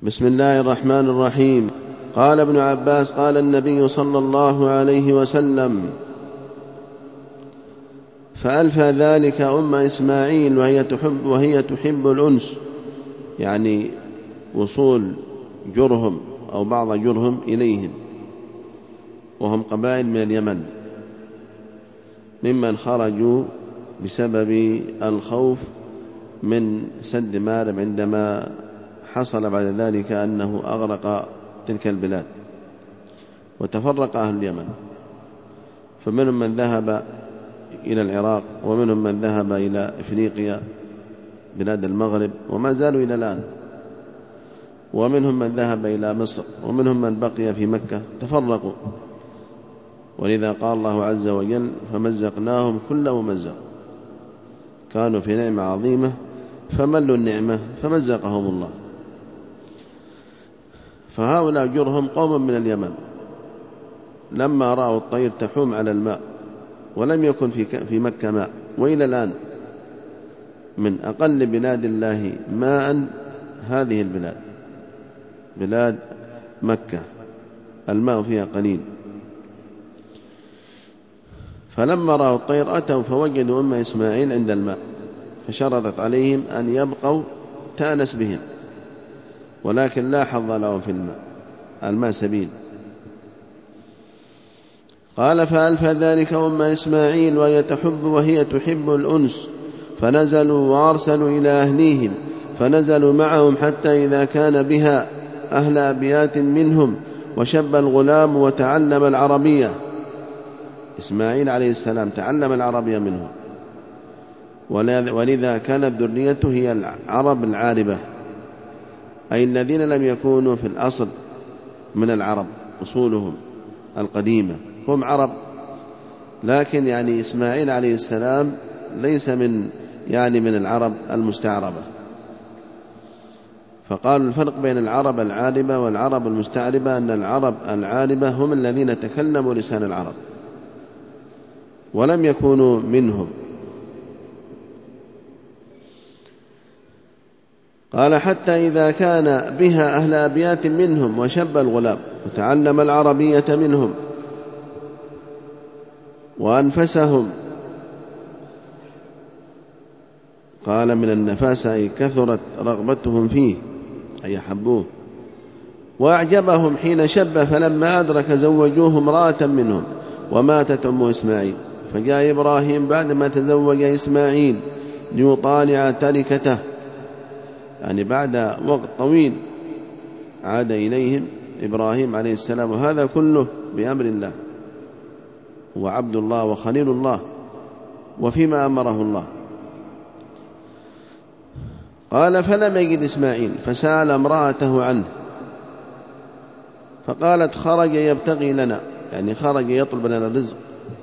بسم الله الرحمن الرحيم. قال ابن عباس قال النبي صلى الله عليه وسلم: فألفى ذلك أم إسماعيل وهي تحب الأنس، يعني وصول جرهم أو بعض جرهم إليهم، وهم قبائل من اليمن ممن خرجوا بسبب الخوف من سد مارب عندما حصل بعد ذلك أنه أغرق تلك البلاد، وتفرق أهل اليمن، فمنهم من ذهب إلى العراق، ومنهم من ذهب إلى إفريقيا بلاد المغرب وما زالوا إلى الآن، ومنهم من ذهب إلى مصر، ومنهم من بقي في مكة، تفرقوا. ولذا قال الله عز وجل: فمزقناهم كل ممزق. كانوا في نعمة عظيمة فملوا النعمة فمزقهم الله. فهؤلاء جرهم قوم من اليمن لما رأوا الطير تحوم على الماء، ولم يكن في مكة ماء، وإلى الآن من أقل بلاد الله ماء هذه البلاد، بلاد مكة الماء فيها قليل. فلما رأوا الطير أتوا فوجدوا أم إسماعيل عند الماء، فشرطت عليهم أن يبقوا تأنس بهم، ولكن لا حظ لهم في الماء سبيل. قال: فألفى ذلك أم إسماعيل وهي تحب الأنس، فنزلوا وأرسلوا إلى أهليهم، فنزلوا معهم حتى إذا كان بها أهل أبيات منهم وشب الغلام وتعلم العربية. إسماعيل عليه السلام تعلم العربية منهم، ولذا كانت ذريته هي العرب العاربة، أي الذين لم يكونوا في الأصل من العرب، أصولهم القديمة هم عرب، لكن يعني إسماعيل عليه السلام ليس من العرب المستعربة. فقالوا الفرق بين العرب العاربة والعرب المستعربة أن العرب العاربة هم الذين تكلموا لسان العرب ولم يكونوا منهم. قال: حتى إذا كان بها أهل أبيات منهم وشب الغلام وتعلم العربية منهم وأنفسهم. قال: من النفاسة أي كثرت رغبتهم فيه، أي يحبوه، وأعجبهم حين شب، فلما أدرك زوجوه امرأة منهم، وماتت أم إسماعيل. فجاء إبراهيم بعدما تزوج إسماعيل ليطالع تركته، يعني بعد وقت طويل عاد إليهم إبراهيم عليه السلام، وهذا كله بأمر الله، هو عبد الله وخليل الله وفيما أمره الله. قال: فلم يجد إسماعيل، فسأل امرأته عنه، فقالت: خرج يبتغي لنا، يعني خرج يطلب لنا الرزق.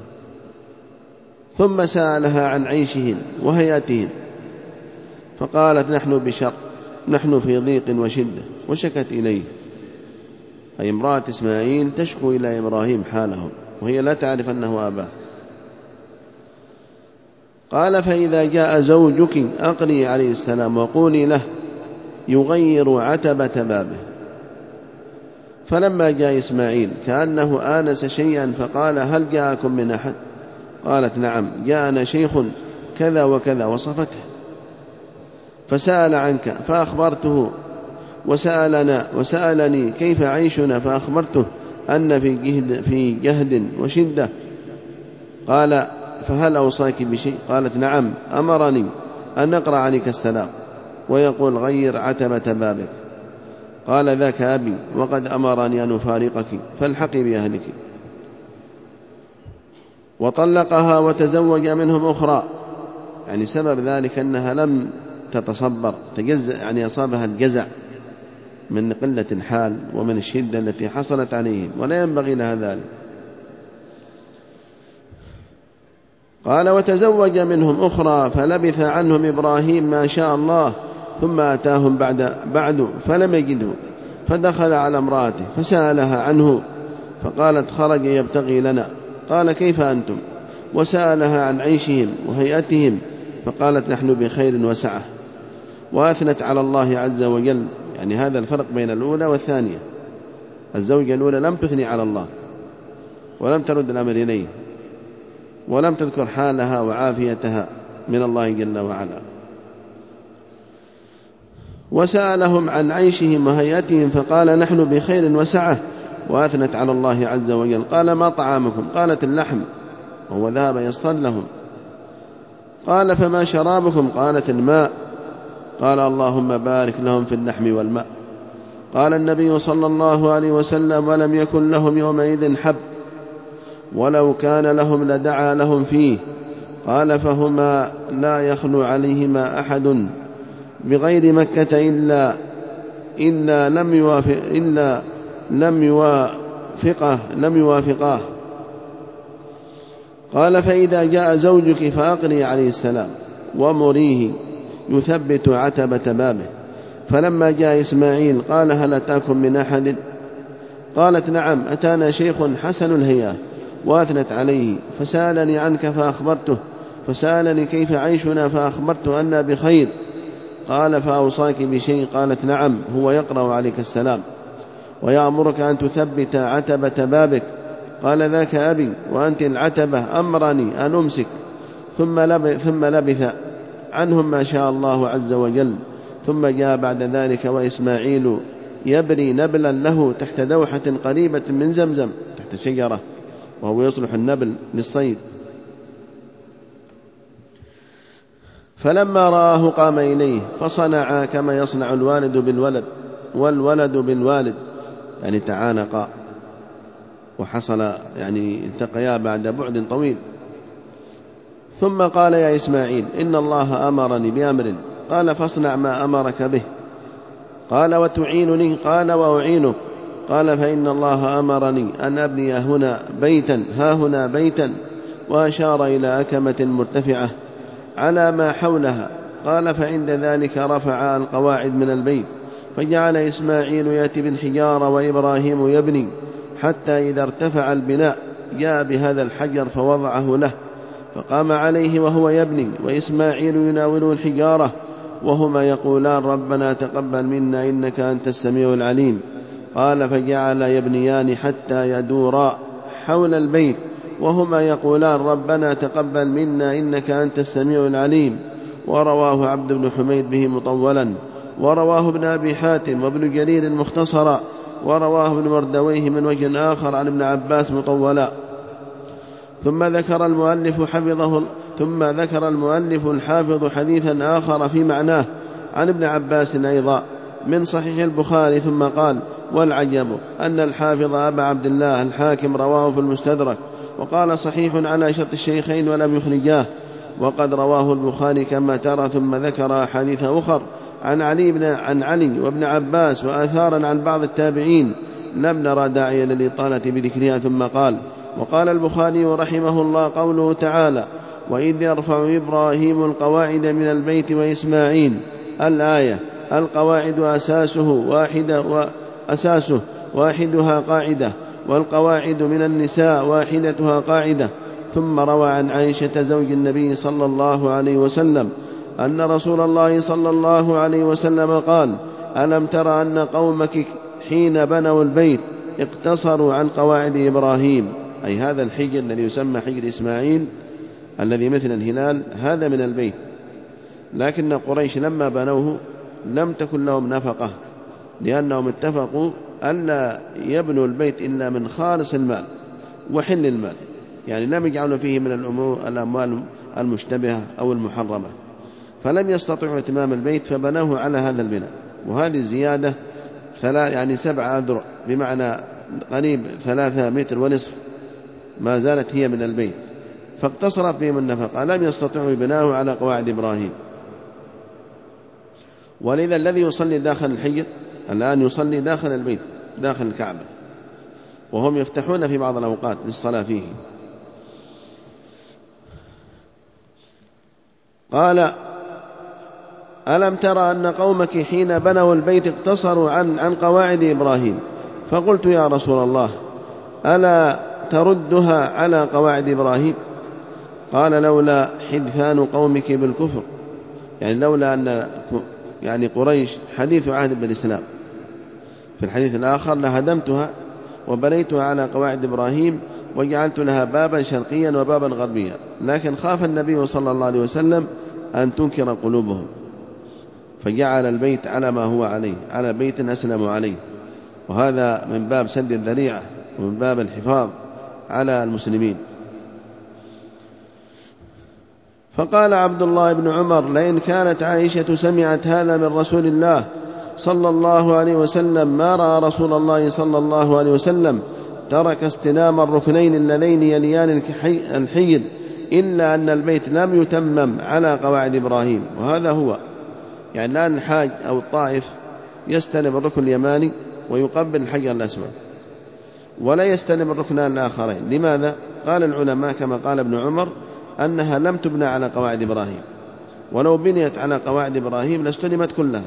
ثم سألها عن عيشهم وهيئتهم، فقالت: نحن بشر، نحن في ضيق وشدة، وشكت إليه، أي امرأة إسماعيل تشكو إلى إبراهيم حالهم، وهي لا تعرف أنه أباه. قال: فإذا جاء زوجك أقري عليه السلام وقولي له يغير عتبة بابه. فلما جاء إسماعيل كأنه آنس شيئا، فقال: هل جاءكم من أحد؟ قالت: نعم، جاءنا شيخ كذا وكذا، وصفته. فسأل عنك فأخبرته، وسألني كيف عيشنا، فأخبرته أن في جهد وشدة. قال: فهل أوصاك بشيء؟ قالت: نعم، أمرني أن نقرأ عليك السلام ويقول غير عتبة بابك. قال: ذاك أبي، وقد أمرني أن أفارقك، فالحقي بأهلك. وطلقها وتزوج منهم أخرى، يعني سبب ذلك أنها لم تتصبر، يعني أصابها الجزع من قلة الحال ومن الشدة التي حصلت عليهم، ولا ينبغي لها ذلك. قال: وتزوج منهم أخرى، فلبث عنهم إبراهيم ما شاء الله، ثم أتاهم بعد فلم يجده، فدخل على امرأته فسألها عنه، فقالت: خرج يبتغي لنا. قال: كيف أنتم؟ وسألها عن عيشهم وهيئتهم، فقالت: نحن بخير وسعة. وأثنت على الله عز وجل. يعني هذا الفرق بين الأولى والثانية. الزوجة الأولى لم تثني على الله ولم ترد الأمر إليه ولم تذكر حالها وعافيتها من الله جل وعلا. وسألهم عن عيشهم وهيئتهم فقال نحن بخير وسعة، وأثنت على الله عز وجل. قال ما طعامكم؟ قالت اللحم، وهو ذهب يصطاد لهم. قال فما شرابكم؟ قالت الماء. قال اللهم بارك لهم في اللحم والماء. قال النبي صلى الله عليه وسلم ولم يكن لهم يومئذ حب، ولو كان لهم لدعا لهم فيه. قال فهما لا يخلو عليهما أحد بغير مكة إلا لم يوافقاه. قال فإذا جاء زوجك فأقري عليه السلام ومريه يثبت عتبة بابه. فلما جاء إسماعيل قال هل أتاكم من أحد؟ قالت نعم، أتانا شيخ حسن الهيئة، وأثنت عليه. فسألني عنك فأخبرته، فسألني كيف عيشنا فأخبرته أننا بخير. قال فأوصاك بشيء؟ قالت نعم، هو يقرأ عليك السلام ويأمرك أن تثبت عتبة بابك. قال ذاك أبي، وأنت العتبة أمرني أن أمسك. ثم لبث عنهم ما شاء الله عز وجل. ثم جاء بعد ذلك وإسماعيل يبري نبلا له تحت دوحة قريبة من زمزم، تحت شجرة، وهو يصلح النبل للصيد. فلما رآه قام إليه فصنع كما يصنع الوالد بالولد والولد بالوالد، يعني تعانقا وحصل يعني التقيا بعد بعد طويل. ثم قال يا إسماعيل إن الله أمرني بأمر. قال فاصنع ما أمرك به. قال وتعينني؟ قال وأعينك. قال فإن الله أمرني أن أبني هاهنا بيتا، وأشار إلى أكمة مرتفعة على ما حولها. قال فعند ذلك رفع القواعد من البيت، فجعل إسماعيل يأتي بالحجارة وإبراهيم يبني، حتى إذا ارتفع البناء جاء بهذا الحجر فوضعه له، فقام عليه وهو يبني، وإسماعيل يناوله الحجارة، وهما يقولان ربنا تقبل منا إنك أنت السميع العليم. قال فجعل يبنيان حتى يدورا حول البيت، وهما يقولان ربنا تقبل منا إنك أنت السميع العليم. ورواه عبد بن حميد به مطولا، ورواه ابن أبي حاتم وابن جرير مختصرا، ورواه ابن مردويه من وجه آخر عن ابن عباس مطولا. ثم ذكر المؤلف الحافظ حديثا آخر في معناه عن ابن عباس أيضا من صحيح البخاري، ثم قال والعجب أن الحافظ أبا عبد الله الحاكم رواه في المستدرك وقال صحيح على شرط الشيخين ولم يخرجاه، وقد رواه البخاري كما ترى. ثم ذكر حديث أخر عن علي وابن عباس وآثارا عن بعض التابعين لم نرى داعيا للإطالة بذكرها. ثم قال وقال البخاري رحمه الله قوله تعالى وإذ يرفع إبراهيم القواعد من البيت وإسماعيل. الآية القواعد أساسه واحدها قاعدة، والقواعد من النساء واحدتها قاعدة. ثم روى عن عائشة زوج النبي صلى الله عليه وسلم أن رسول الله صلى الله عليه وسلم قال ألم تر أن قومك حين بنوا البيت اقتصروا عن قواعد إبراهيم؟ أي هذا الحجر الذي يسمى حجر إسماعيل الذي مثل الهلال هذا من البيت، لكن قريش لما بنوه لم تكن لهم نفقة، لأنهم اتفقوا ألا يبنوا البيت إلا من خالص المال وحل المال، يعني لم يجعلوا فيه من الأموال المشتبهة أو المحرمة، فلم يستطيعوا اتمام البيت فبنوه على هذا البناء. وهذه زيادة يعني 7 أذرع، بمعنى قريب 3 متر ونصف، ما زالت هي من البيت، فاقتصرت بهم النفقة، لم يستطيعوا بناءه على قواعد إبراهيم. ولذا الذي يصلي داخل الحجر الآن يصلي داخل البيت داخل الكعبة، وهم يفتحون في بعض الأوقات للصلاة فيه. قال ألم ترى أن قومك حين بنوا البيت اقتصروا عن قواعد إبراهيم؟ فقلت يا رسول الله ألا تردها على قواعد إبراهيم؟ قال لولا حدثان قومك بالكفر، يعني لولا أن يعني قريش حديث عهد بالإسلام. في الحديث الآخر لهدمتها وبنيتها على قواعد إبراهيم وجعلت لها بابا شرقيا وبابا غربيا، لكن خاف النبي صلى الله عليه وسلم أن تنكر قلوبهم فجعل البيت على ما هو عليه، على بيت أسلموا عليه، وهذا من باب سد الذريعة ومن باب الحفاظ على المسلمين. فقال عبد الله بن عمر: لئن كانت عائشة سمعت هذا من رسول الله صلى الله عليه وسلم ما رأى رسول الله صلى الله عليه وسلم ترك استلام الركنين اللذين يليان الحجر إلا أن البيت لم يتمم على قواعد إبراهيم. وهذا هو، يعني الآن الحاج أو الطائف يستلم الركن اليماني ويقبل الحجر الأسود ولا يستلم الركنان الآخرين. لماذا؟ قال العلماء كما قال ابن عمر أنها لم تبنى على قواعد إبراهيم، ولو بنيت على قواعد إبراهيم لاستلمت كلها.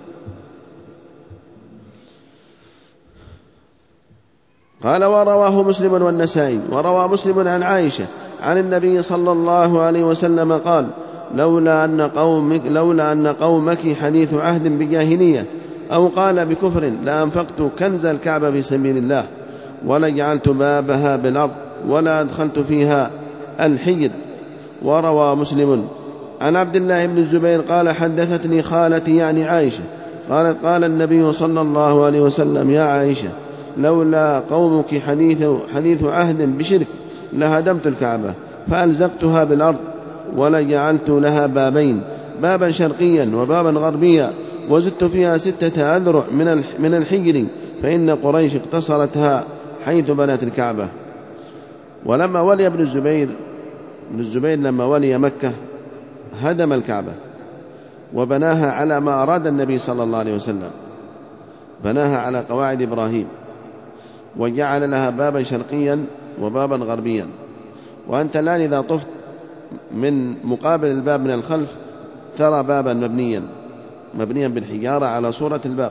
قال: ورواه مسلم والنسائي. وروى مسلم عن عائشة عن النبي صلى الله عليه وسلم قال: لولا أن قومك حديث عهد بجاهلية أو قال بكفر لأنفقت كنز الكعبة في سبيل الله ولجعلت بابها بالأرض ولا أدخلت فيها الحجر. وروى مسلم عن عبد الله بن الزبير قال: حدثتني خالتي يعني عائشة قالت: قال النبي صلى الله عليه وسلم: يا عائشة، لولا قومك حديث عهد بشرك لهدمت الكعبة فألزقتها بالأرض ولجعلت لها بابين، بابا شرقيا وبابا غربيا، وزدت فيها 6 أذرع من الحجر، فإن قريش اقتصرتها حيث بنت الكعبة. ولما ولي ابن الزبير لما ولي مكة هدم الكعبة وبناها على ما أراد النبي صلى الله عليه وسلم، بناها على قواعد إبراهيم وجعل لها بابا شرقيا وبابا غربيا. وأنت الآن إذا طفت من مقابل الباب من الخلف ترى بابا مبنيا بالحجارة على صورة الباب،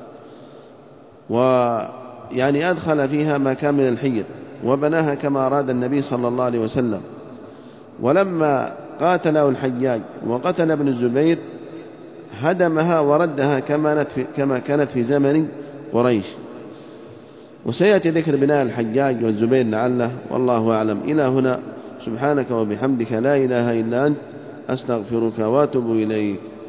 ويعني أدخل فيها ما كان من الحجر وبناها كما أراد النبي صلى الله عليه وسلم. ولما قاتله الحجاج وقتل ابن الزبير هدمها وردها كما كانت في زمن قريش. وسيأتي ذكر بناء الحجاج والزبير لعله، والله أعلم. إلى هنا، سبحانك وبحمدك لا إله إلا أنت، أستغفرك وأتوب إليك.